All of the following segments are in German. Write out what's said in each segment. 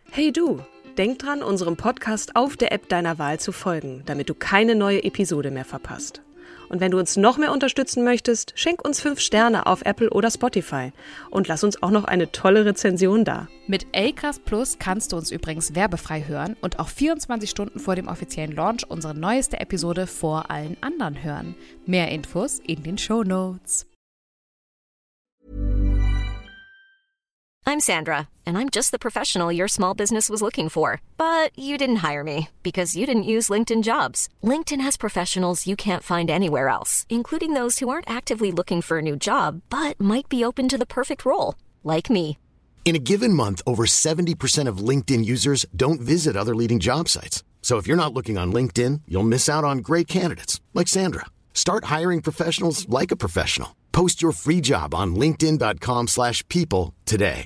Hey du, denk dran, unserem Podcast auf der App deiner Wahl zu folgen, damit du keine neue Episode mehr verpasst. Und wenn du uns noch mehr unterstützen möchtest, schenk uns 5 Sterne auf Apple oder Spotify und lass uns auch noch eine tolle Rezension da. Mit Acast Plus kannst du uns übrigens werbefrei hören und auch 24 Stunden vor dem offiziellen Launch unsere neueste Episode vor allen anderen hören. Mehr Infos in den Shownotes. I'm Sandra, and I'm just the professional your small business was looking for. But you didn't hire me because you didn't use LinkedIn Jobs. LinkedIn has professionals you can't find anywhere else, including those who aren't actively looking for a new job, but might be open to the perfect role, like me. In a given month, over 70% of LinkedIn users don't visit other leading job sites. So if you're not looking on LinkedIn, you'll miss out on great candidates like Sandra. Start hiring professionals like a professional. Post your free job on linkedin.com/people today.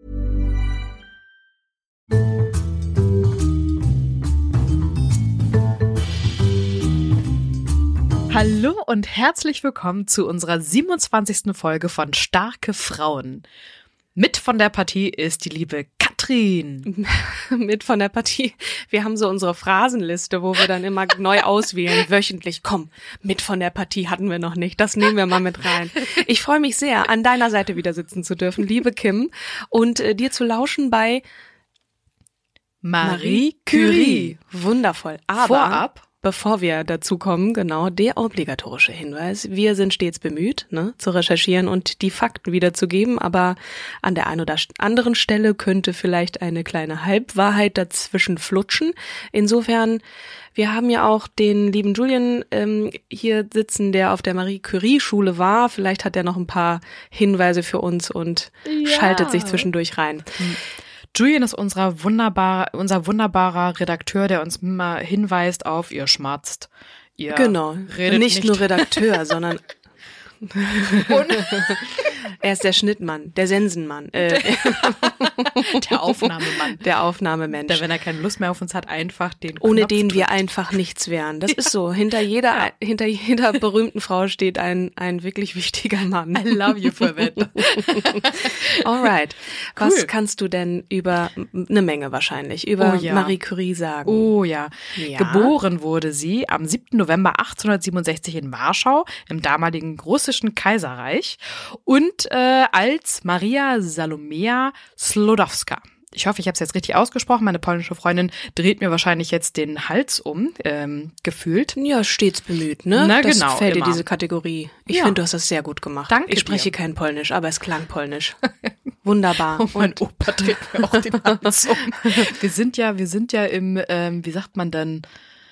Hallo und herzlich willkommen zu unserer 27. Folge von Starke Frauen. Mit von der Partie ist die liebe Katrin. Mit von der Partie. Wir haben so unsere Phrasenliste, wo wir dann immer neu auswählen, wöchentlich. Komm, mit von der Partie hatten wir noch nicht. Das nehmen wir mal mit rein. Ich freue mich sehr, an deiner Seite wieder sitzen zu dürfen, liebe Kim, und dir zu lauschen bei Marie Curie. Wundervoll. Aber Vorab, bevor wir dazu kommen, genau, der obligatorische Hinweis. Wir sind stets bemüht, zu recherchieren und die Fakten wiederzugeben, aber an der einen oder anderen Stelle könnte vielleicht eine kleine Halbwahrheit dazwischen flutschen. Insofern, wir haben ja auch den lieben Julian hier sitzen, der auf der Marie Curie Schule war. Vielleicht hat er noch ein paar Hinweise für uns und schaltet sich zwischendurch rein. Julian ist unser wunderbarer Redakteur, der uns immer hinweist auf, ihr schmatzt. Ihr genau, redet nicht nur Redakteur, sondern er ist der Schnittmann, der Sensenmann. Der Aufnahmemann. Der Aufnahmemensch. Der, wenn er keine Lust mehr auf uns hat, einfach den Ohne Knopf den drückt. wir einfach nichts wären. Das ist so. Hinter jeder berühmten Frau steht ein wirklich wichtiger Mann. I love you for that. Alright. Cool. Was kannst du denn über eine Menge wahrscheinlich über Marie Curie sagen? Oh ja. Geboren wurde sie am 7. November 1867 in Warschau, im damaligen russischen Kaiserreich, und als Maria Salomea Slodowska. Ich hoffe, ich habe es jetzt richtig ausgesprochen. Meine polnische Freundin dreht mir wahrscheinlich jetzt den Hals um, gefühlt. Ja, stets bemüht, ne? Na, das genau, fällt immer. dir diese Kategorie. Ich finde, du hast das sehr gut gemacht. Danke Ich spreche dir. kein Polnisch, aber es klang polnisch. Wunderbar. Und mein Opa dreht mir auch den Hals um. Wir sind ja im, wie sagt man denn,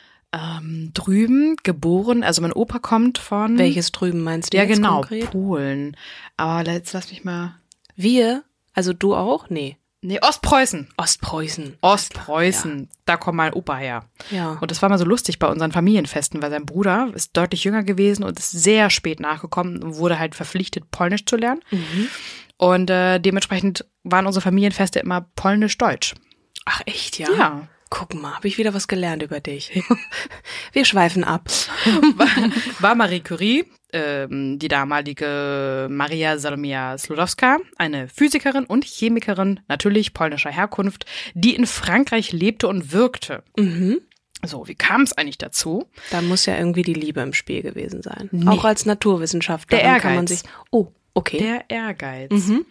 drüben geboren. Also mein Opa kommt von... Welches drüben meinst du Ja, jetzt genau, konkret? Polen. Aber jetzt lass mich mal... Wir? Also du auch? Nee. Nee, Ostpreußen. Ostpreußen. Ostpreußen, da kommt mein Opa her. Ja. Und das war mal so lustig bei unseren Familienfesten, weil sein Bruder ist deutlich jünger gewesen und ist sehr spät nachgekommen und wurde halt verpflichtet, Polnisch zu lernen. Mhm. Und dementsprechend waren unsere Familienfeste immer polnisch-deutsch. Ach echt, ja? Ja. Guck mal, habe ich wieder was gelernt über dich. Wir schweifen ab. War Marie Curie, die damalige Maria Salomea Slodowska, eine Physikerin und Chemikerin, natürlich polnischer Herkunft, die in Frankreich lebte und wirkte. Mhm. So, wie kam es eigentlich dazu? Da muss ja irgendwie die Liebe im Spiel gewesen sein. Nee. Auch als Naturwissenschaftler Der Ehrgeiz. kann man sich... Oh, okay. Der Ehrgeiz. Mhm.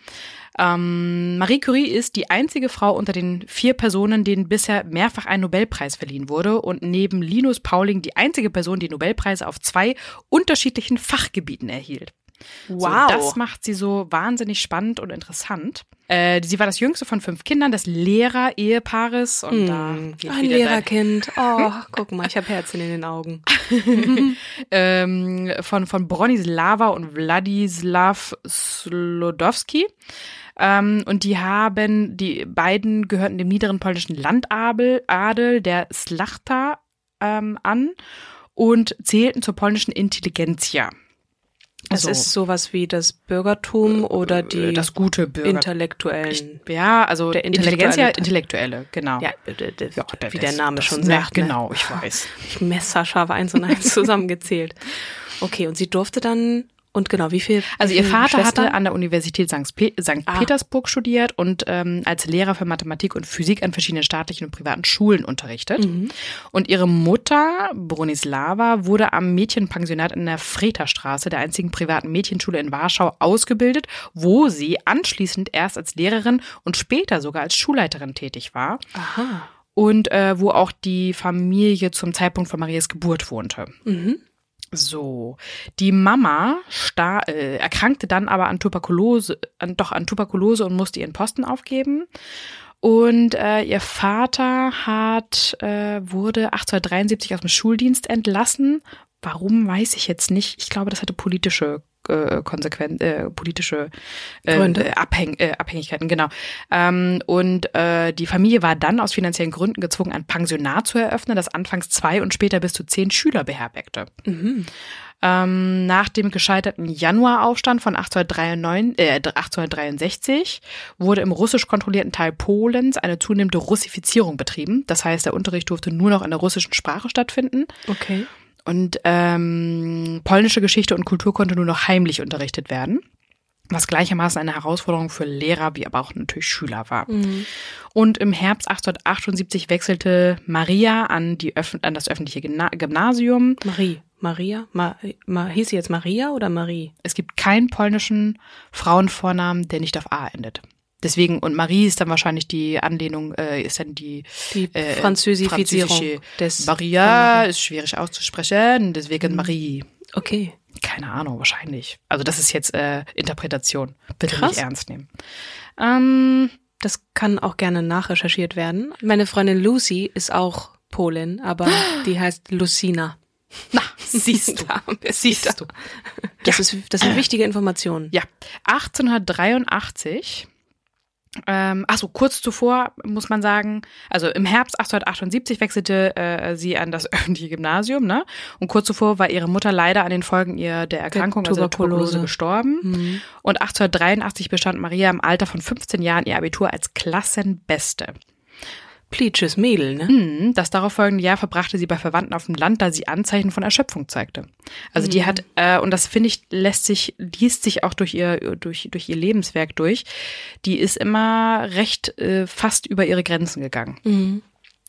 Marie Curie ist die einzige Frau unter den 4 Personen, denen bisher mehrfach ein Nobelpreis verliehen wurde, und neben Linus Pauling die einzige Person, die Nobelpreise auf 2 unterschiedlichen Fachgebieten erhielt. Wow. So, das macht sie so wahnsinnig spannend und interessant. Sie war das jüngste von 5 Kindern des Lehrer-Ehepaares. Und da geht Ein wieder Lehrerkind. Oh, guck mal, ich habe Herzchen in den Augen. von Bronislava und Wladislaw Slodowski. Und die beiden gehörten dem niederen polnischen Landadel der Szlachta an und zählten zur polnischen Intelligenzia. Das ist sowas wie das Bürgertum oder das gute Bürger. Intellektuellen. Also der Intellektuelle, genau. Ja, wie der Name das schon sagt. sagt. Ne? Genau, ich weiß. Ich messerscharf 1 und 1 zusammengezählt. Okay, und sie durfte dann Und genau, wie viel? Also ihr Vater Schwestern? hatte an der Universität St. Petersburg studiert und als Lehrer für Mathematik und Physik an verschiedenen staatlichen und privaten Schulen unterrichtet. Und ihre Mutter, Bronislava, wurde am Mädchenpensionat in der Freterstraße, der einzigen privaten Mädchenschule in Warschau, ausgebildet, wo sie anschließend erst als Lehrerin und später sogar als Schulleiterin tätig war. Aha. Und wo auch die Familie zum Zeitpunkt von Marias Geburt wohnte. So, die Mama erkrankte dann aber an Tuberkulose und musste ihren Posten aufgeben. Und ihr Vater wurde 1873 aus dem Schuldienst entlassen. Warum, weiß ich jetzt nicht. Ich glaube, das hatte politische Abhängigkeiten, genau. Und die Familie war dann aus finanziellen Gründen gezwungen, ein Pensionat zu eröffnen, das anfangs 2 und später bis zu 10 Schüler beherbergte. Nach dem gescheiterten Januaraufstand von 1863 wurde im russisch kontrollierten Teil Polens eine zunehmende Russifizierung betrieben. Das heißt, der Unterricht durfte nur noch in der russischen Sprache stattfinden. Okay. Und polnische Geschichte und Kultur konnte nur noch heimlich unterrichtet werden, was gleichermaßen eine Herausforderung für Lehrer wie aber auch natürlich Schüler war. Und im Herbst 1878 wechselte Maria an das öffentliche Gymnasium. Hieß sie jetzt Maria oder Marie? Es gibt keinen polnischen Frauenvornamen, der nicht auf A endet. Deswegen, und Marie ist dann wahrscheinlich die Anlehnung, ist dann die Französifizierung des Maria ist schwierig auszusprechen, deswegen Marie. Okay. Keine Ahnung, wahrscheinlich. Also das ist jetzt Interpretation. Bitte Krass. nicht ernst nehmen. Das kann auch gerne nachrecherchiert werden. Meine Freundin Lucy ist auch Polin, aber die heißt Lucina. Na, siehst du. Siehst du. Das sind wichtige Informationen. Ja, 1883, kurz zuvor muss man sagen, also im Herbst 1878 wechselte sie an das öffentliche Gymnasium, ne? Und kurz zuvor war ihre Mutter leider an den Folgen der Erkrankung, also der Tuberkulose, gestorben. Und 1883 bestand Maria im Alter von 15 Jahren ihr Abitur als Klassenbeste. Plitsches Mädel, ne? Das darauf folgende Jahr verbrachte sie bei Verwandten auf dem Land, da sie Anzeichen von Erschöpfung zeigte. Also die hat, und das finde ich, liest sich auch durch ihr Lebenswerk durch, die ist immer recht fast über ihre Grenzen gegangen.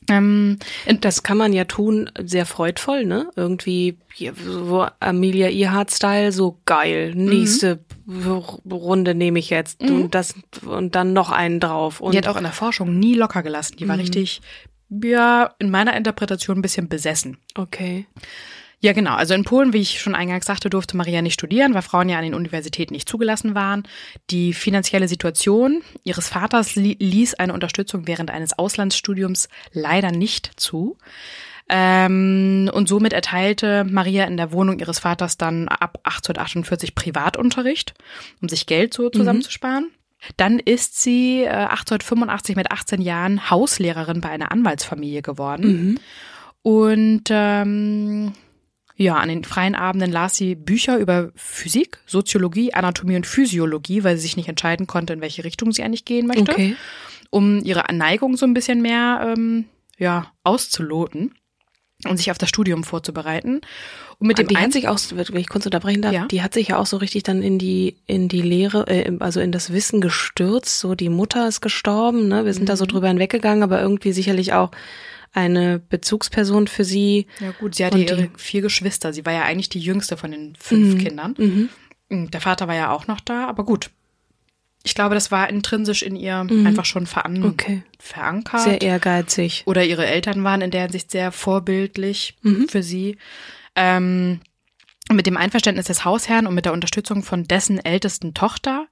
Das kann man ja tun, sehr freudvoll, ne? Irgendwie so Amelia Earhart-Style, so geil. Nächste Runde nehme ich jetzt und dann noch einen drauf. Und die hat auch in der Forschung nie locker gelassen. Die war richtig, ja, in meiner Interpretation ein bisschen besessen. Okay. Ja, genau. Also in Polen, wie ich schon eingangs sagte, durfte Maria nicht studieren, weil Frauen ja an den Universitäten nicht zugelassen waren. Die finanzielle Situation ihres Vaters ließ eine Unterstützung während eines Auslandsstudiums leider nicht zu. Und somit erteilte Maria in der Wohnung ihres Vaters dann ab 1848 Privatunterricht, um sich Geld so zusammenzusparen. Dann ist sie 1885 mit 18 Jahren Hauslehrerin bei einer Anwaltsfamilie geworden. Und ja, an den freien Abenden las sie Bücher über Physik, Soziologie, Anatomie und Physiologie, weil sie sich nicht entscheiden konnte, in welche Richtung sie eigentlich gehen möchte, um ihre Neigung so ein bisschen mehr auszuloten und sich auf das Studium vorzubereiten. Und mit dem die hat sich auch, wenn ich kurz unterbrechen darf, die hat sich ja auch so richtig dann in die Lehre, also in das Wissen gestürzt. So, die Mutter ist gestorben, ne? Wir sind da so drüber hinweggegangen, aber irgendwie sicherlich auch eine Bezugsperson für sie. Ja gut, sie hatte ihre 4 Geschwister. Sie war ja eigentlich die jüngste von den 5 Kindern. Der Vater war ja auch noch da, aber gut. Ich glaube, das war intrinsisch in ihr einfach schon verankert. Sehr ehrgeizig. Oder ihre Eltern waren in der Hinsicht sehr vorbildlich für sie. Mit dem Einverständnis des Hausherrn und mit der Unterstützung von dessen ältester Tochter,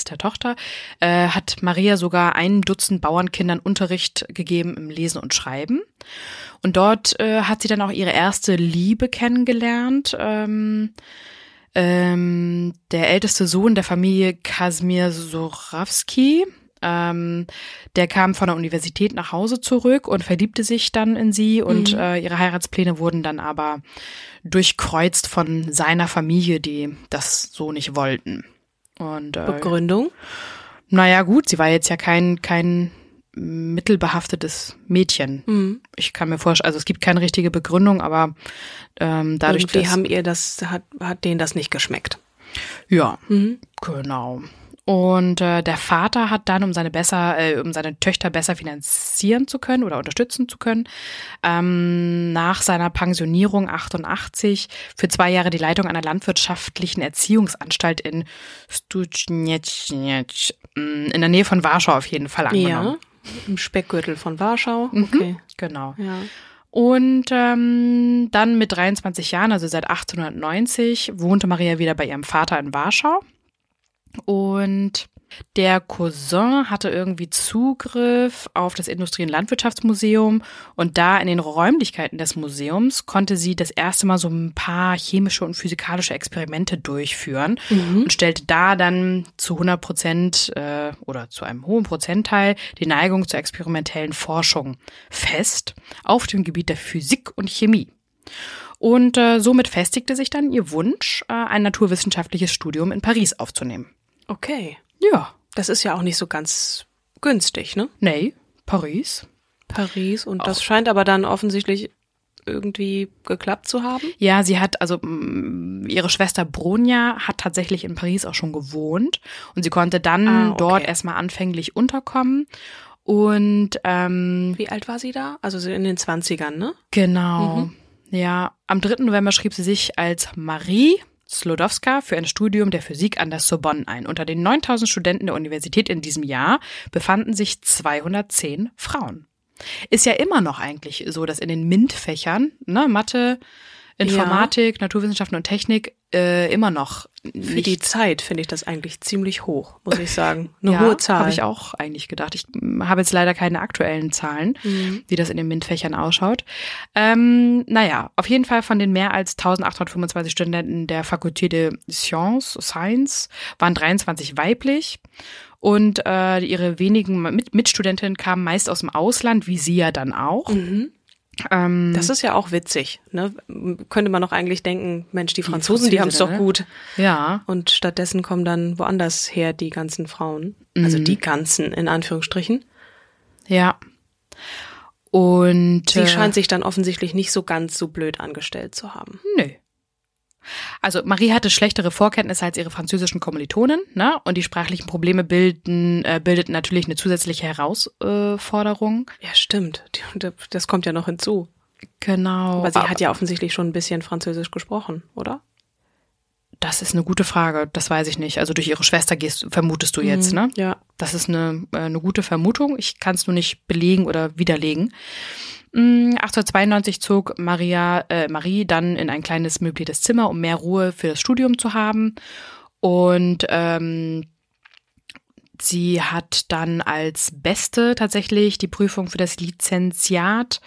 hat Maria sogar 1 Dutzend Bauernkindern Unterricht gegeben im Lesen und Schreiben. Und dort hat sie dann auch ihre erste Liebe kennengelernt. Der älteste Sohn der Familie Kasimir Sorawski, der kam von der Universität nach Hause zurück und verliebte sich dann in sie und ihre Heiratspläne wurden dann aber durchkreuzt von seiner Familie, die das so nicht wollten. Und Begründung? Naja gut, sie war jetzt ja kein mittelbehaftetes Mädchen. Ich kann mir vorstellen, also es gibt keine richtige Begründung, aber dadurch, irgendwie haben ihr hat denen das nicht geschmeckt. Ja, genau. Und der Vater hat dann, um seine Töchter besser finanzieren zu können oder unterstützen zu können, nach seiner Pensionierung 88 für 2 Jahre die Leitung einer landwirtschaftlichen Erziehungsanstalt in Stužniec, in der Nähe von Warschau auf jeden Fall angenommen. Ja, im Speckgürtel von Warschau. Okay. Genau. Ja. Und dann mit 23 Jahren, also seit 1890, wohnte Maria wieder bei ihrem Vater in Warschau. Und der Cousin hatte irgendwie Zugriff auf das Industrie- und Landwirtschaftsmuseum und da in den Räumlichkeiten des Museums konnte sie das erste Mal so ein paar chemische und physikalische Experimente durchführen und stellte da dann zu 100% oder zu einem hohen Prozentteil die Neigung zur experimentellen Forschung fest auf dem Gebiet der Physik und Chemie. Und somit festigte sich dann ihr Wunsch, ein naturwissenschaftliches Studium in Paris aufzunehmen. Okay. Ja. Das ist ja auch nicht so ganz günstig, ne? Nee, Paris. Und das scheint aber dann offensichtlich irgendwie geklappt zu haben. Ja, sie hat, also ihre Schwester Bronja hat tatsächlich in Paris auch schon gewohnt und sie konnte dann dort erstmal anfänglich unterkommen. Und wie alt war sie da? Also in den 20ern, ne? Genau. Ja, am 3. November schrieb sie sich als Marie Sklodowska für ein Studium der Physik an der Sorbonne ein. Unter den 9000 Studenten der Universität in diesem Jahr befanden sich 210 Frauen. Ist ja immer noch eigentlich so, dass in den MINT-Fächern, ne, Mathe, Informatik, Naturwissenschaften und Technik, immer noch nicht. Für die Zeit finde ich das eigentlich ziemlich hoch, muss ich sagen. Eine hohe Zahl. Habe ich auch eigentlich gedacht. Ich habe jetzt leider keine aktuellen Zahlen, wie das in den MINT-Fächern ausschaut. Naja, auf jeden Fall von den mehr als 1825 Studenten der Faculté de Sciences waren 23 weiblich. Und ihre wenigen Mitstudentinnen kamen meist aus dem Ausland, wie sie ja dann auch. Das ist ja auch witzig, ne? Könnte man doch eigentlich denken, Mensch, die Franzosen, die haben es doch gut. Ja. Und stattdessen kommen dann woanders her die ganzen Frauen. Also die ganzen, in Anführungsstrichen. Ja. Und sie scheint sich dann offensichtlich nicht so ganz so blöd angestellt zu haben. Nö. Also Marie hatte schlechtere Vorkenntnisse als ihre französischen Kommilitonen, ne? Und die sprachlichen Probleme bildeten natürlich eine zusätzliche Herausforderung. Ja, stimmt. Das kommt ja noch hinzu. Genau. Aber sie hat ja offensichtlich schon ein bisschen Französisch gesprochen, oder? Das ist eine gute Frage, das weiß ich nicht. Also durch ihre Schwester vermutest du jetzt, ne? Ja. Das ist eine gute Vermutung. Ich kann es nur nicht belegen oder widerlegen. 1892 zog Marie dann in ein kleines möbliertes Zimmer, um mehr Ruhe für das Studium zu haben. Und sie hat dann als Beste tatsächlich die Prüfung für das Lizenziat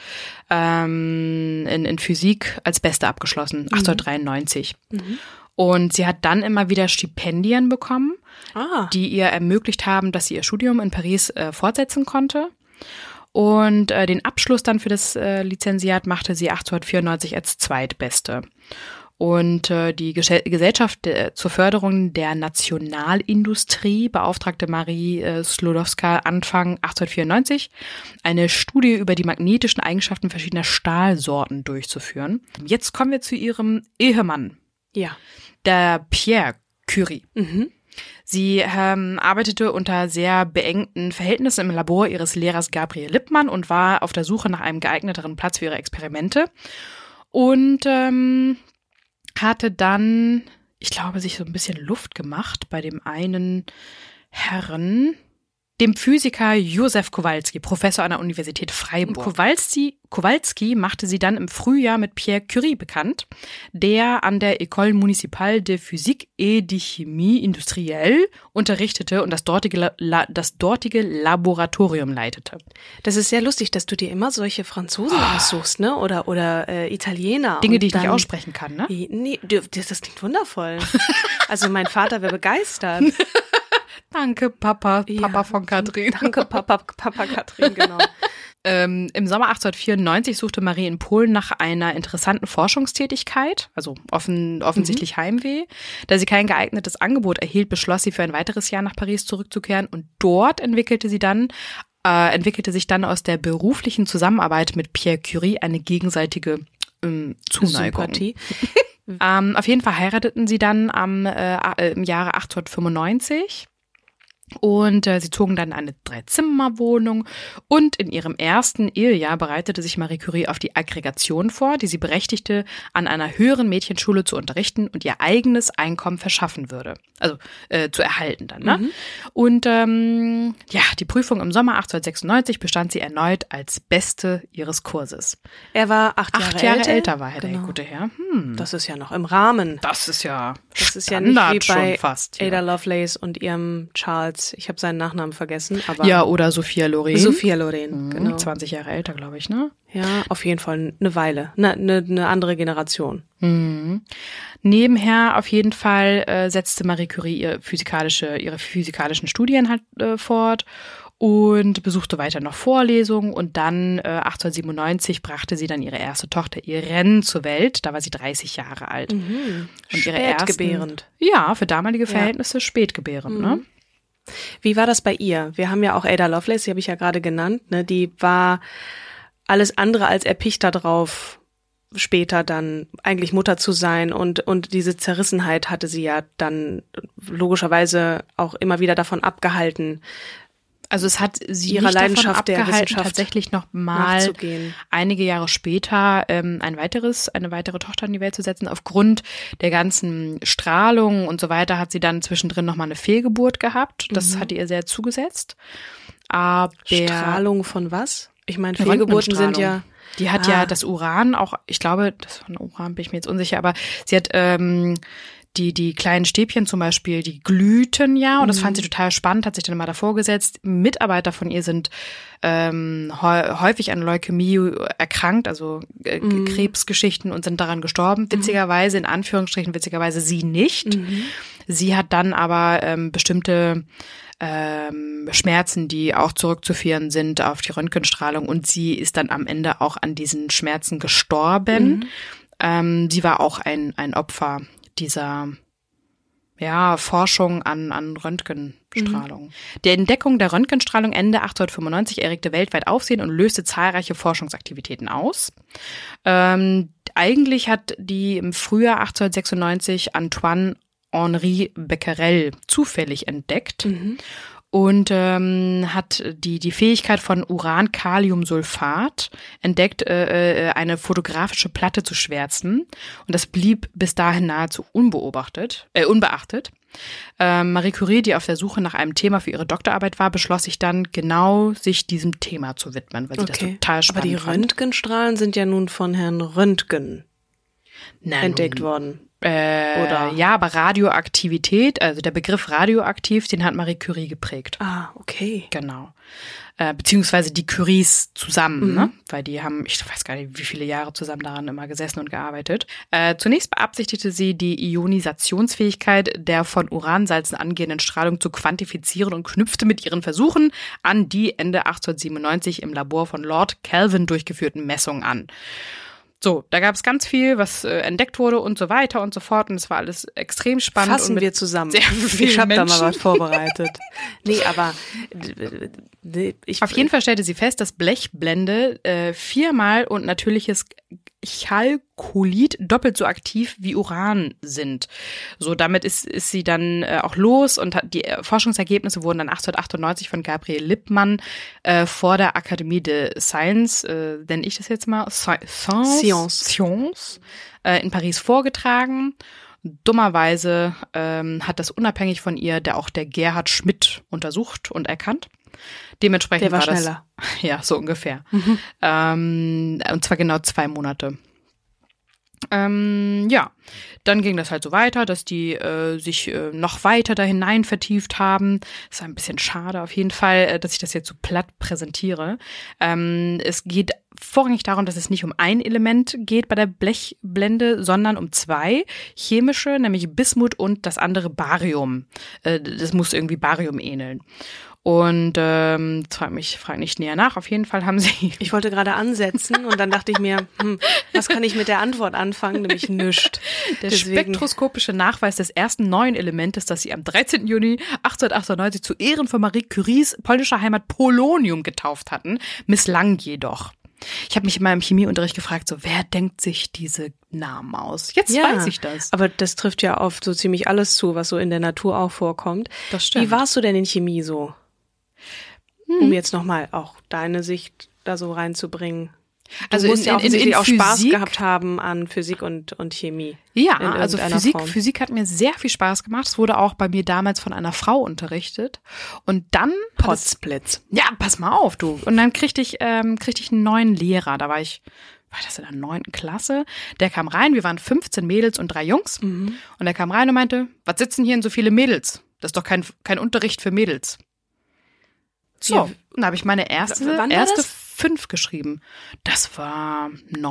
in Physik als Beste abgeschlossen, 1893. Und sie hat dann immer wieder Stipendien bekommen, die ihr ermöglicht haben, dass sie ihr Studium in Paris fortsetzen konnte. Und den Abschluss dann für das Lizenziat machte sie 1894 als Zweitbeste. Und die Gesellschaft zur Förderung der Nationalindustrie beauftragte Marie Sklodowska Anfang 1894, eine Studie über die magnetischen Eigenschaften verschiedener Stahlsorten durchzuführen. Jetzt kommen wir zu ihrem Ehemann, der Pierre Curie. Sie arbeitete unter sehr beengten Verhältnissen im Labor ihres Lehrers Gabriel Lippmann und war auf der Suche nach einem geeigneteren Platz für ihre Experimente und hatte dann, ich glaube, sich so ein bisschen Luft gemacht bei dem einen Herrn, dem Physiker Josef Kowalski, Professor an der Universität Freiburg. Kowalski machte sie dann im Frühjahr mit Pierre Curie bekannt, der an der École Municipale de Physique et de Chimie Industrielle unterrichtete und das dortige Laboratorium leitete. Das ist sehr lustig, dass du dir immer solche Franzosen aussuchst, ne? Oder Italiener. Dinge, die ich nicht aussprechen kann, ne? Nee, das klingt wundervoll. Also mein Vater wäre begeistert. Danke, Papa von Katrin. Danke, Papa Katrin, genau. Im Sommer 1894 suchte Marie in Polen nach einer interessanten Forschungstätigkeit, also offensichtlich Heimweh. Da sie kein geeignetes Angebot erhielt, beschloss sie für ein weiteres Jahr nach Paris zurückzukehren und dort entwickelte sich dann aus der beruflichen Zusammenarbeit mit Pierre Curie eine gegenseitige Zuneigung. Sympathie. Auf jeden Fall heirateten sie dann im Jahre 1895. Und sie zogen dann in eine 3-Zimmer-Wohnung und in ihrem ersten Ehejahr bereitete sich Marie Curie auf die Aggregation vor, die sie berechtigte, an einer höheren Mädchenschule zu unterrichten und ihr eigenes Einkommen verschaffen würde. Also zu erhalten dann. Ne? Und die Prüfung im Sommer 1896 bestand sie erneut als Beste ihres Kurses. Er war 8 Jahre älter war der gute Herr. Das ist ja noch im Rahmen. Das ist ja nicht wie bei fast, Ada Lovelace und ihrem Charles. Ich habe seinen Nachnamen vergessen. Aber ja, oder Sophia Loren. Sophia Loren, genau. 20 Jahre älter, glaube ich, ne? Ja, auf jeden Fall eine Weile. Eine andere Generation. Nebenher auf jeden Fall setzte Marie Curie ihre physikalischen Studien halt fort und besuchte weiter noch Vorlesungen und dann 1897 brachte sie dann ihre erste Tochter Irene zur Welt. Da war sie 30 Jahre alt. Und spätgebärend. Ja, für damalige Verhältnisse spätgebärend, ne? Wie war das bei ihr? Wir haben ja auch Ada Lovelace, die habe ich ja gerade genannt, ne? Die war alles andere als erpicht darauf, später dann eigentlich Mutter zu sein und diese Zerrissenheit hatte sie ja dann logischerweise auch immer wieder davon abgehalten. Also es hat sie ihrer nicht Leidenschaft davon abgehalten, der Wissenschaft tatsächlich noch mal nachzugehen. Einige Jahre später eine weitere Tochter in die Welt zu setzen. Aufgrund der ganzen Strahlung und so weiter hat sie dann zwischendrin noch mal eine Fehlgeburt gehabt. Das hatte ihr sehr zugesetzt. Aber Strahlung von was? Ich meine, Fehlgeburten sind ja... Die hat ja das Uran auch, ich glaube, das von Uran bin ich mir jetzt unsicher, aber sie hat die kleinen Stäbchen zum Beispiel, die glühten ja und das fand sie total spannend, hat sich dann mal davor gesetzt. Mitarbeiter von ihr sind häufig an Leukämie erkrankt, also Krebsgeschichten und sind daran gestorben. Witzigerweise, in Anführungsstrichen, sie nicht. Sie hat dann aber bestimmte Schmerzen, die auch zurückzuführen sind auf die Röntgenstrahlung und sie ist dann am Ende auch an diesen Schmerzen gestorben. Sie war auch ein Opfer dieser Forschung an Röntgenstrahlung. Die Entdeckung der Röntgenstrahlung Ende 1895 erregte weltweit Aufsehen und löste zahlreiche Forschungsaktivitäten aus. Eigentlich hat die im Frühjahr 1896 Antoine Henri Becquerel zufällig entdeckt und hat die Fähigkeit von Uran-Kaliumsulfat entdeckt, eine fotografische Platte zu schwärzen. Und das blieb bis dahin nahezu unbeachtet. Marie Curie, die auf der Suche nach einem Thema für ihre Doktorarbeit war, beschloss sich dann genau, sich diesem Thema zu widmen, weil sie das total spannend fand. Aber die Röntgenstrahlen sind ja nun von Herrn Röntgen entdeckt worden. Oder? Ja, aber Radioaktivität, also der Begriff radioaktiv, den hat Marie Curie geprägt. Ah, okay. Genau. Beziehungsweise die Curies zusammen, ne? Weil die haben, ich weiß gar nicht, wie viele Jahre zusammen daran immer gesessen und gearbeitet. Zunächst beabsichtigte sie, die Ionisationsfähigkeit der von Uransalzen angehenden Strahlung zu quantifizieren und knüpfte mit ihren Versuchen an die Ende 1897 im Labor von Lord Kelvin durchgeführten Messungen an. So, da gab es ganz viel, was entdeckt wurde und so weiter und so fort. Und es war alles extrem spannend. Fassen wir zusammen. Ich habe da mal was vorbereitet. Aber auf jeden Fall stellte sie fest, dass Blechblende 4-mal und natürliches Chalkolit doppelt so aktiv wie Uran sind. So, damit ist sie dann auch los und die Forschungsergebnisse wurden dann 1898 von Gabriel Lippmann vor der Akademie des Sciences, nenne ich das jetzt mal, Sciences, in Paris vorgetragen. Dummerweise hat das unabhängig von ihr der Gerhard Schmidt untersucht und erkannt. Dementsprechend der war schneller. Ja, so ungefähr. Und zwar genau 2 Monate. Dann ging das halt so weiter, dass die sich noch weiter da hinein vertieft haben. Das ist ein bisschen schade auf jeden Fall, dass ich das jetzt so platt präsentiere. Es geht vorrangig darum, dass es nicht um ein Element geht bei der Blechblende, sondern um 2 chemische, nämlich Bismut und das andere Barium. Das muss irgendwie Barium ähneln. Und frag nicht näher nach. Auf jeden Fall haben sie... Ich wollte gerade ansetzen und dann dachte ich mir, was kann ich mit der Antwort anfangen? Nämlich nischt. Der spektroskopische Nachweis des ersten neuen Elementes, das sie am 13. Juni 1898 zu Ehren von Marie Curies polnischer Heimat Polonium getauft hatten, misslang jedoch. Ich habe mich in meinem Chemieunterricht gefragt, so wer denkt sich diese Namen aus? Jetzt weiß ich das. Aber das trifft ja auf so ziemlich alles zu, was so in der Natur auch vorkommt. Das stimmt. Wie warst du denn in Chemie so? Um jetzt nochmal auch deine Sicht da so reinzubringen. Du musst ja offensichtlich auch Spaß gehabt haben an Physik und Chemie. Ja, also Physik hat mir sehr viel Spaß gemacht. Es wurde auch bei mir damals von einer Frau unterrichtet. Und dann Potzblitz. Ja, pass mal auf, du. Und dann kriegte ich einen neuen Lehrer. Da war das in der 9. Klasse? Der kam rein, wir waren 15 Mädels und 3 Jungs. Und er kam rein und meinte, was sitzen hier denn so viele Mädels? Das ist doch kein Unterricht für Mädels. So, und dann habe ich meine erste 5 geschrieben. Das war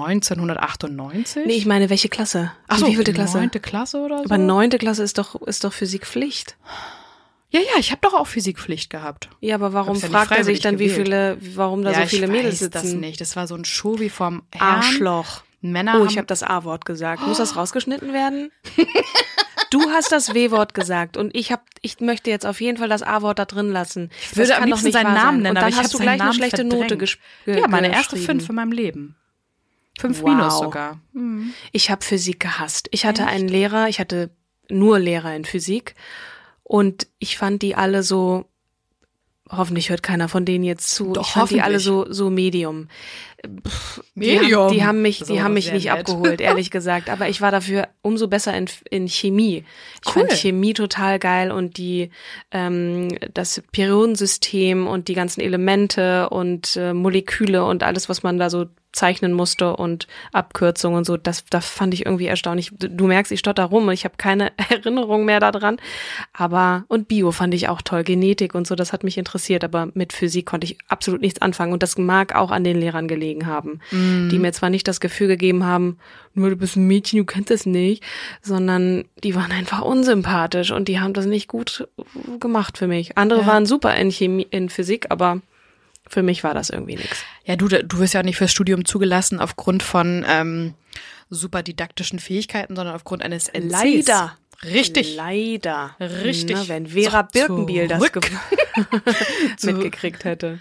1998. Nee, ich meine, welche Klasse? Ach so, wie vielte Klasse? 9. Klasse oder so? Aber 9. Klasse ist doch Physikpflicht. Ja, ich habe doch auch Physikpflicht gehabt. Ja, aber warum fragt er sich dann, warum da so viele Mädels sitzen? Ich weiß das nicht. Das war so ein Show wie vom Herrn. Arschloch. Männer ich habe das A-Wort gesagt. Muss das rausgeschnitten werden? Du hast das W-Wort gesagt und ich möchte jetzt auf jeden Fall das A-Wort da drin lassen. Ich würde am liebsten seinen Namen nennen, aber ich habe hast du gleich eine schlechte Note Ja, meine erste 5 in meinem Leben. 5 minus sogar. Ich habe Physik gehasst. Ich hatte einen Lehrer, ich hatte nur Lehrer in Physik und ich fand die alle so, hoffentlich hört keiner von denen jetzt zu, Doch, ich fand die alle so Medium. Medium. Die haben mich nicht abgeholt, ehrlich gesagt. Aber ich war dafür umso besser in Chemie. Ich fand Chemie total geil und das Periodensystem und die ganzen Elemente und Moleküle und alles, was man da so zeichnen musste und Abkürzungen und so, das fand ich irgendwie erstaunlich. Du merkst, ich stotter rum und ich habe keine Erinnerung mehr daran. Und Bio fand ich auch toll, Genetik und so, das hat mich interessiert, aber mit Physik konnte ich absolut nichts anfangen und das mag auch an den Lehrern gelegen haben, die mir zwar nicht das Gefühl gegeben haben, nur du bist ein Mädchen, du kennst das nicht, sondern die waren einfach unsympathisch und die haben das nicht gut gemacht für mich. Andere waren super in Physik, aber für mich war das irgendwie nichts. Ja, du wirst ja auch nicht fürs Studium zugelassen aufgrund von super didaktischen Fähigkeiten, sondern aufgrund eines NCs. Leider. Richtig. Leider. Richtig. Na, wenn Vera Birkenbiel das mitgekriegt hätte.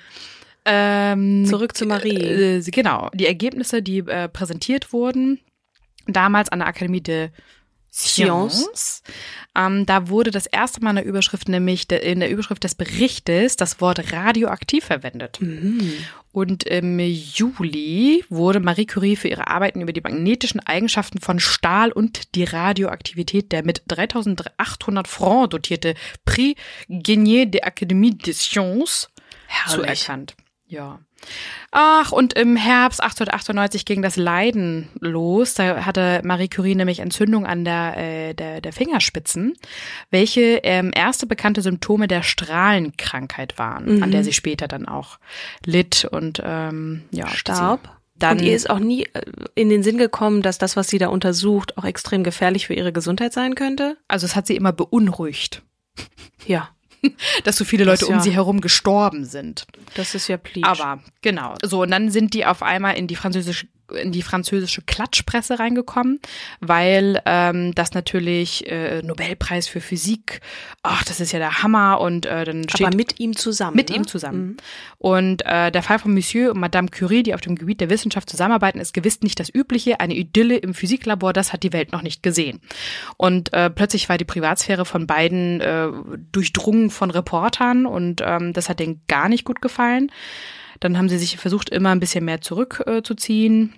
Zurück zu Marie. Genau. Die Ergebnisse, die präsentiert wurden, damals an der Akademie de Sciences. Da wurde das erste Mal in der Überschrift, nämlich in der Überschrift des Berichtes, das Wort radioaktiv verwendet. Und im Juli wurde Marie Curie für ihre Arbeiten über die magnetischen Eigenschaften von Stahl und die Radioaktivität der mit 3.800 Francs dotierte Prix Gagné de l'Académie des Sciences zuerkannt. Ja. Ach, und im Herbst 1898 ging das Leiden los. Da hatte Marie Curie nämlich Entzündung an der Fingerspitzen, welche erste bekannte Symptome der Strahlenkrankheit waren, an der sie später dann auch litt und starb. Und ihr ist auch nie in den Sinn gekommen, dass das, was sie da untersucht, auch extrem gefährlich für ihre Gesundheit sein könnte? Also es hat sie immer beunruhigt. Ja. Dass so viele Leute um sie herum gestorben sind. Das ist ja Pleatsch. Aber genau. So, und dann sind die auf einmal in die französische Klatschpresse reingekommen, weil das natürlich Nobelpreis für Physik, ach, das ist ja der Hammer und dann steht... Aber mit ihm zusammen. Mit ihm zusammen. Und der Fall von Monsieur und Madame Curie, die auf dem Gebiet der Wissenschaft zusammenarbeiten, ist gewiss nicht das Übliche. Eine Idylle im Physiklabor, das hat die Welt noch nicht gesehen. Und plötzlich war die Privatsphäre von beiden durchdrungen von Reportern und das hat denen gar nicht gut gefallen. Dann haben sie sich versucht, immer ein bisschen mehr zurückzuziehen.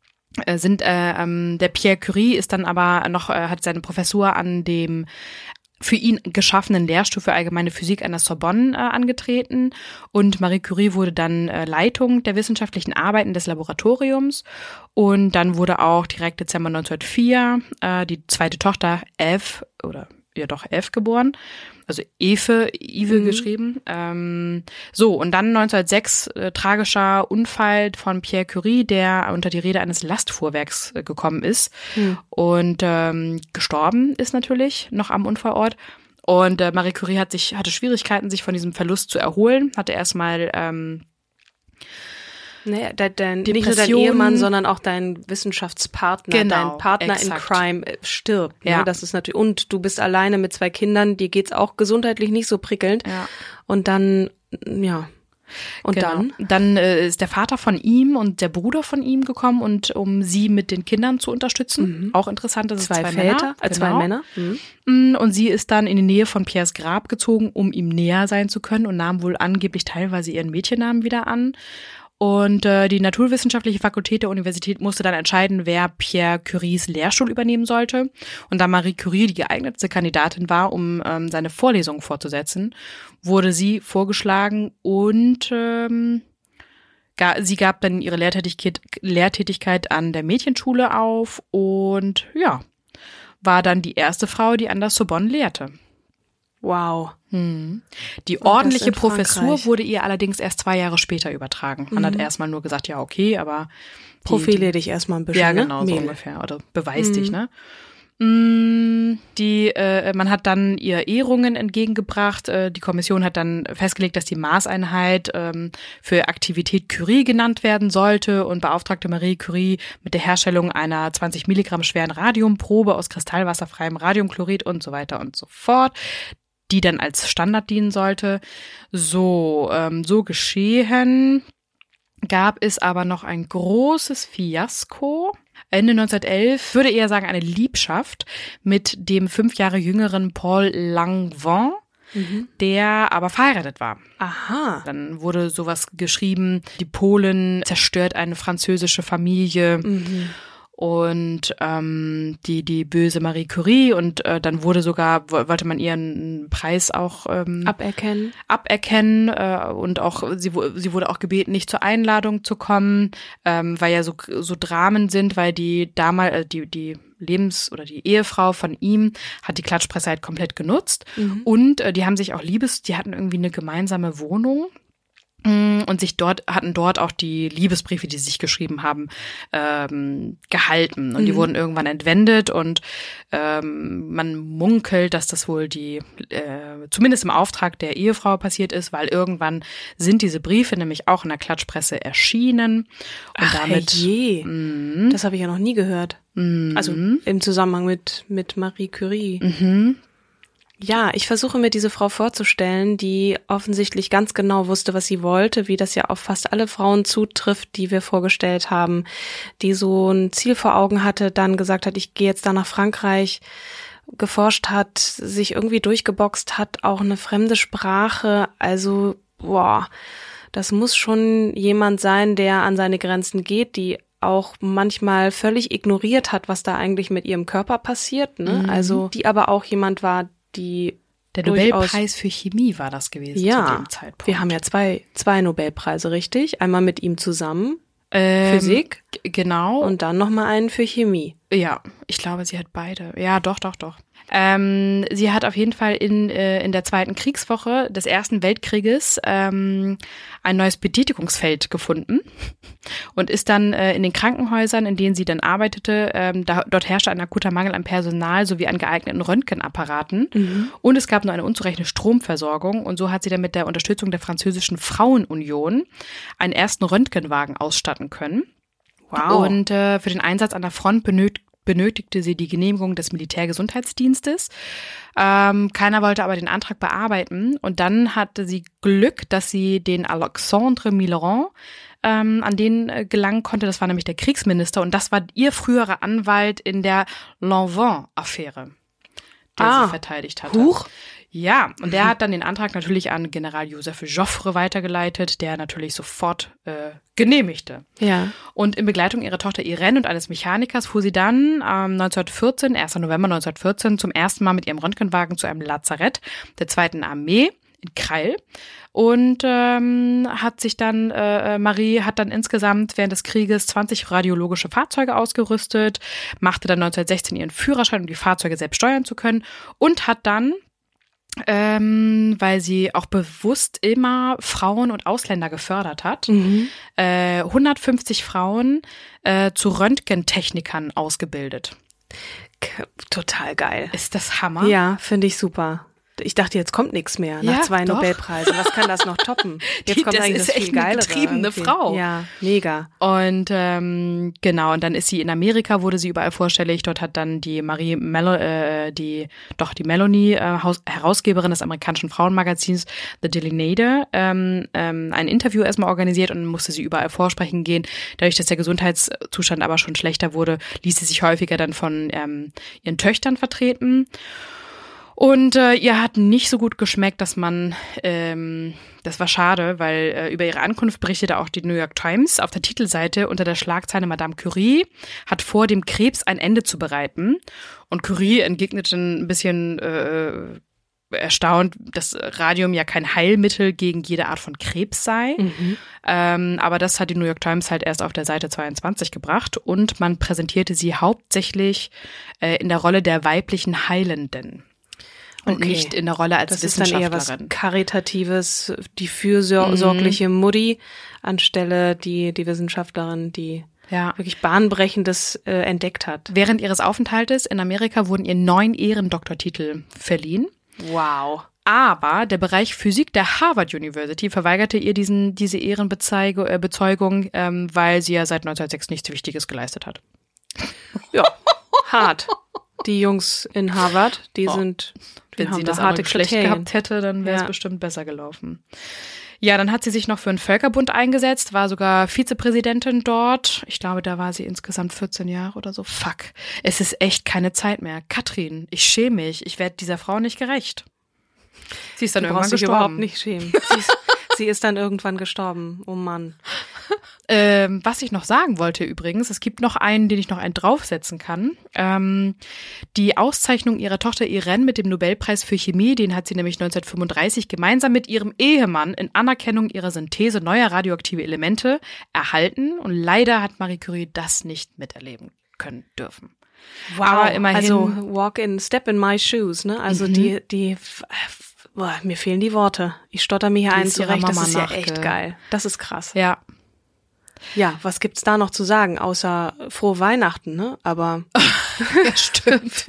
Der Pierre Curie ist dann aber noch, hat seine Professur an dem für ihn geschaffenen Lehrstuhl für allgemeine Physik an der Sorbonne angetreten und Marie Curie wurde dann Leitung der wissenschaftlichen Arbeiten des Laboratoriums und dann wurde auch direkt Dezember 1904 die zweite Tochter Eve geboren, also Ive geschrieben. So, und dann 1906 tragischer Unfall von Pierre Curie, der unter die Räder eines Lastfuhrwerks gekommen ist und gestorben ist natürlich noch am Unfallort. Und Marie Curie hatte Schwierigkeiten, sich von diesem Verlust zu erholen, hatte erstmal nicht nur dein Ehemann, sondern auch dein Wissenschaftspartner, dein Partner in Crime stirbt. Ja. Ne? Das ist natürlich, und du bist alleine mit 2 Kindern, dir geht's auch gesundheitlich nicht so prickelnd. Ja. Und dann, Und genau. Dann ist der Vater von ihm und der Bruder von ihm gekommen, und um sie mit den Kindern zu unterstützen. Auch interessant, dass es zwei Väter, zwei Männer. Und sie ist dann in die Nähe von Pierres Grab gezogen, um ihm näher sein zu können, und nahm wohl angeblich teilweise ihren Mädchennamen wieder an. Und die Naturwissenschaftliche Fakultät der Universität musste dann entscheiden, wer Pierre Curies Lehrstuhl übernehmen sollte. Und da Marie Curie die geeignetste Kandidatin war, um seine Vorlesungen fortzusetzen, wurde sie vorgeschlagen, und sie gab dann ihre Lehrtätigkeit an der Mädchenschule auf und ja, war dann die erste Frau, die an der Sorbonne lehrte. Wow. Die ordentliche Professur wurde ihr allerdings erst 2 Jahre später übertragen. Man hat erstmal nur gesagt, ja, okay, aber profilier dich erstmal ein bisschen. Ja, genau, ne? so ungefähr. Oder beweis dich, ne? Man hat dann ihr Ehrungen entgegengebracht. Die Kommission hat dann festgelegt, dass die Maßeinheit für Aktivität Curie genannt werden sollte, und beauftragte Marie Curie mit der Herstellung einer 20 Milligramm schweren Radiumprobe aus kristallwasserfreiem Radiumchlorid und so weiter und so fort, die dann als Standard dienen sollte. So geschehen. Gab es aber noch ein großes Fiasko. Ende 1911, würde eher sagen eine Liebschaft mit dem 5 Jahre jüngeren Paul Langevin, der aber verheiratet war. Aha. Dann wurde sowas geschrieben, die Polen zerstört eine französische Familie. Und die böse Marie Curie, und dann wollte man ihren Preis auch aberkennen und auch sie wurde auch gebeten, nicht zur Einladung zu kommen, weil ja so Dramen sind, weil die Ehefrau von ihm hat die Klatschpresse halt komplett genutzt, und die haben sich auch die hatten irgendwie eine gemeinsame Wohnung. Und hatten dort auch die Liebesbriefe, die sie sich geschrieben haben, gehalten. Und die wurden irgendwann entwendet, und man munkelt, dass das wohl zumindest im Auftrag der Ehefrau passiert ist, weil irgendwann sind diese Briefe nämlich auch in der Klatschpresse erschienen. Und das habe ich ja noch nie gehört. Also im Zusammenhang mit Marie Curie. Ja, ich versuche mir diese Frau vorzustellen, die offensichtlich ganz genau wusste, was sie wollte, wie das ja auf fast alle Frauen zutrifft, die wir vorgestellt haben, die so ein Ziel vor Augen hatte, dann gesagt hat, ich gehe jetzt da nach Frankreich, geforscht hat, sich irgendwie durchgeboxt hat, auch eine fremde Sprache, also das muss schon jemand sein, der an seine Grenzen geht, die auch manchmal völlig ignoriert hat, was da eigentlich mit ihrem Körper passiert, ne? Also die aber auch jemand war, der Nobelpreis für Chemie war das gewesen zu dem Zeitpunkt. Wir haben ja zwei Nobelpreise, richtig? Einmal mit ihm zusammen, Physik. Genau. Und dann nochmal einen für Chemie. Ja, ich glaube, sie hat beide. Ja, doch. Sie hat auf jeden Fall in der 2. Kriegswoche des Ersten Weltkrieges ein neues Betätigungsfeld gefunden und ist dann in den Krankenhäusern, in denen sie dann arbeitete, dort herrschte ein akuter Mangel an Personal sowie an geeigneten Röntgenapparaten, und es gab nur eine unzureichende Stromversorgung, und so hat sie dann mit der Unterstützung der französischen Frauenunion einen ersten Röntgenwagen ausstatten können. Wow. Und für den Einsatz an der Front benötigte sie die Genehmigung des Militärgesundheitsdienstes. Keiner wollte aber den Antrag bearbeiten. Und dann hatte sie Glück, dass sie den Alexandre Millerand an den gelangen konnte. Das war nämlich der Kriegsminister. Und das war ihr früherer Anwalt in der Lanvin-Affäre, der sie verteidigt hatte. Huch. Ja, und der hat dann den Antrag natürlich an General Joseph Joffre weitergeleitet, der natürlich sofort genehmigte. Ja. Und in Begleitung ihrer Tochter Irene und eines Mechanikers fuhr sie dann 1. November 1914, zum ersten Mal mit ihrem Röntgenwagen zu einem Lazarett der 2. Armee in Creil. Und Marie hat dann insgesamt während des Krieges 20 radiologische Fahrzeuge ausgerüstet, machte dann 1916 ihren Führerschein, um die Fahrzeuge selbst steuern zu können, und hat dann weil sie auch bewusst immer Frauen und Ausländer gefördert hat, 150 Frauen zu Röntgentechnikern ausgebildet. Total geil. Ist das Hammer? Ja, finde ich super. Ich dachte, jetzt kommt nichts mehr nach 2 Nobelpreisen. Was kann das noch toppen? Jetzt kommt eigentlich das viel Geilere. Das ist echt eine getriebene Frau. Ja, mega. Und genau, und dann ist sie in Amerika, wurde sie überall vorstellig. Dort hat dann die Melanie, Herausgeberin des amerikanischen Frauenmagazins The Daily Nader, ein Interview erstmal organisiert und musste sie überall vorsprechen gehen. Dadurch, dass der Gesundheitszustand aber schon schlechter wurde, ließ sie sich häufiger dann von ihren Töchtern vertreten. Und ihr hat nicht so gut geschmeckt, dass man, das war schade, weil über ihre Ankunft berichtete auch die New York Times auf der Titelseite unter der Schlagzeile Madame Curie hat vor, dem Krebs ein Ende zu bereiten. Und Curie entgegnete ein bisschen erstaunt, dass Radium ja kein Heilmittel gegen jede Art von Krebs sei. Aber das hat die New York Times halt erst auf der Seite 22 gebracht und man präsentierte sie hauptsächlich in der Rolle der weiblichen Heilenden. Und nicht in der Rolle als das Wissenschaftlerin. Das ist dann eher was Karitatives, die fürsorgliche Mutti, anstelle die Wissenschaftlerin, die wirklich Bahnbrechendes entdeckt hat. Während ihres Aufenthaltes in Amerika wurden ihr 9 Ehrendoktortitel verliehen. Wow. Aber der Bereich Physik der Harvard University verweigerte ihr diese Ehrenbezeugung, weil sie ja seit 1906 nichts Wichtiges geleistet hat. Ja, hart. Die Jungs in Harvard, die haben sie das harte schlecht gehabt hätte, dann wäre es bestimmt besser gelaufen. Ja, dann hat sie sich noch für einen Völkerbund eingesetzt, war sogar Vizepräsidentin dort. Ich glaube, da war sie insgesamt 14 Jahre oder so. Fuck, es ist echt keine Zeit mehr. Katrin, ich schäme mich. Ich werde dieser Frau nicht gerecht. Sie ist dann irgendwann gestorben. Überhaupt nicht schämen. Sie ist dann irgendwann gestorben. Oh Mann. Was ich noch sagen wollte übrigens, es gibt noch einen, den ich noch einen draufsetzen kann. Die Auszeichnung ihrer Tochter Irene mit dem Nobelpreis für Chemie, den hat sie nämlich 1935 gemeinsam mit ihrem Ehemann in Anerkennung ihrer Synthese neuer radioaktive Elemente erhalten. Und leider hat Marie Curie das nicht miterleben können dürfen. Wow, aber immerhin. Also step in my shoes, ne? Also mir fehlen die Worte. Ich stotter mir hier einen zurecht. Das ist ja echt geil. Das ist krass. Ja. Ja, was gibt's da noch zu sagen, außer frohe Weihnachten, ne? Aber ja, stimmt.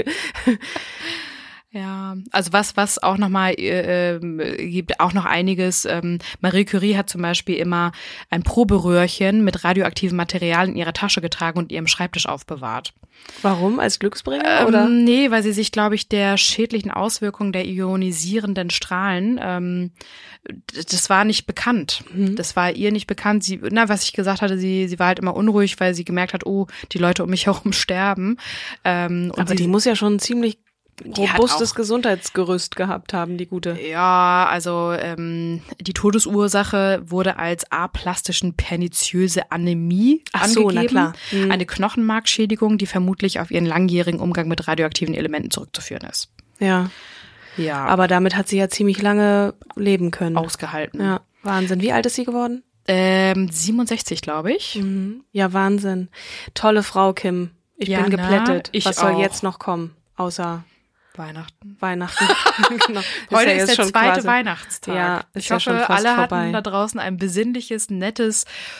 Ja, also was auch nochmal gibt auch noch einiges. Marie Curie hat zum Beispiel immer ein Proberöhrchen mit radioaktivem Material in ihrer Tasche getragen und ihrem Schreibtisch aufbewahrt. Warum? Als Glücksbringer, oder? Nee, weil sie sich, glaube ich, der schädlichen Auswirkungen der ionisierenden Strahlen, das war nicht bekannt. Das war ihr nicht bekannt. Was ich gesagt hatte, sie war halt immer unruhig, weil sie gemerkt hat, oh, die Leute um mich herum sterben. Aber die muss ja schon ziemlich robustes Gesundheitsgerüst gehabt haben, die gute. Ja, also die Todesursache wurde als aplastischen perniziöse Anämie angegeben. Na klar. Eine Knochenmarkschädigung, die vermutlich auf ihren langjährigen Umgang mit radioaktiven Elementen zurückzuführen ist. Ja. Aber damit hat sie ja ziemlich lange leben können. Ausgehalten. Ja, Wahnsinn. Wie alt ist sie geworden? 67, glaube ich. Ja, Wahnsinn. Tolle Frau, Kim. Ich bin geplättet. Was soll jetzt noch kommen, außer Weihnachten. Genau. Heute ist der zweite Weihnachtstag. Ja, ich hoffe, alle hatten da draußen ein besinnliches, nettes,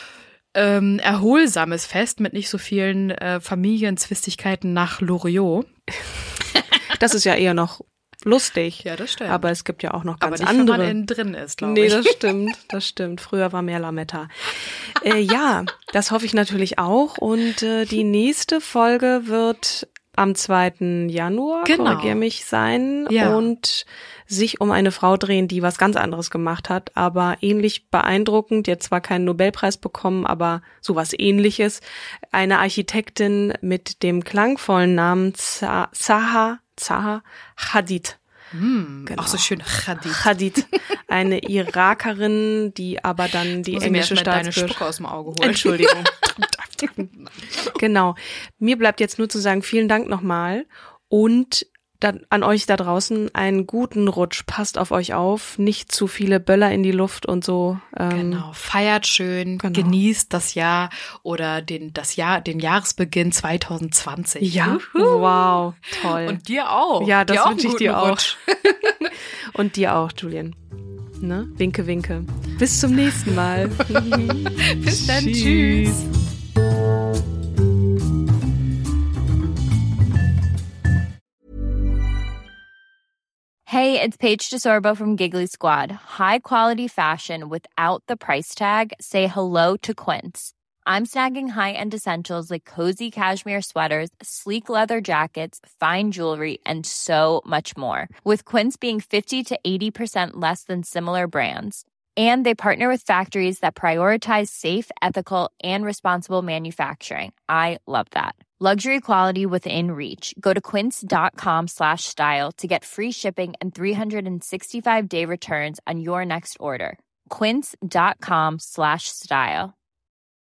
erholsames Fest mit nicht so vielen Familienzwistigkeiten nach Loriot. Das ist ja eher noch lustig. Ja, das stimmt. Aber es gibt ja auch noch ganz nicht, andere. Wenn man innen drin ist, glaube ich. Nee, das stimmt. Früher war mehr Lametta. Ja, das hoffe ich natürlich auch. Und die nächste Folge wird am 2. Januar, korrigiere mich, sein und sich um eine Frau drehen, die was ganz anderes gemacht hat, aber ähnlich beeindruckend, die hat zwar keinen Nobelpreis bekommen, aber sowas Ähnliches. Eine Architektin mit dem klangvollen Namen Zaha Hadid. Genau. Auch so schön Hadid. Eine Irakerin, die aber dann die englische Staatsbürgerschaft. Deine Spucke aus dem Auge holen. Entschuldigung. Genau. Mir bleibt jetzt nur zu sagen, vielen Dank nochmal und an euch da draußen einen guten Rutsch. Passt auf euch auf, nicht zu viele Böller in die Luft und so. Genau, feiert schön, genießt das Jahr oder den Jahresbeginn 2020. Ja, wow, toll. Und dir auch. Ja, das wünsche ich dir auch. Und dir auch, Julian. Ne? Winke, winke. Bis zum nächsten Mal. Bis dann, tschüss. Hey, Hey, it's Paige DeSorbo from Giggly Squad. High quality fashion without the price tag. Say hello to Quince. I'm snagging high-end essentials like cozy cashmere sweaters, sleek leather jackets, fine jewelry, and so much more. With Quince being 50 to 80% less than similar brands. And they partner with factories that prioritize safe, ethical, and responsible manufacturing. I love that. Luxury quality within reach. Go to quince.com/style to get free shipping and 365-day returns on your next order. Quince.com/style.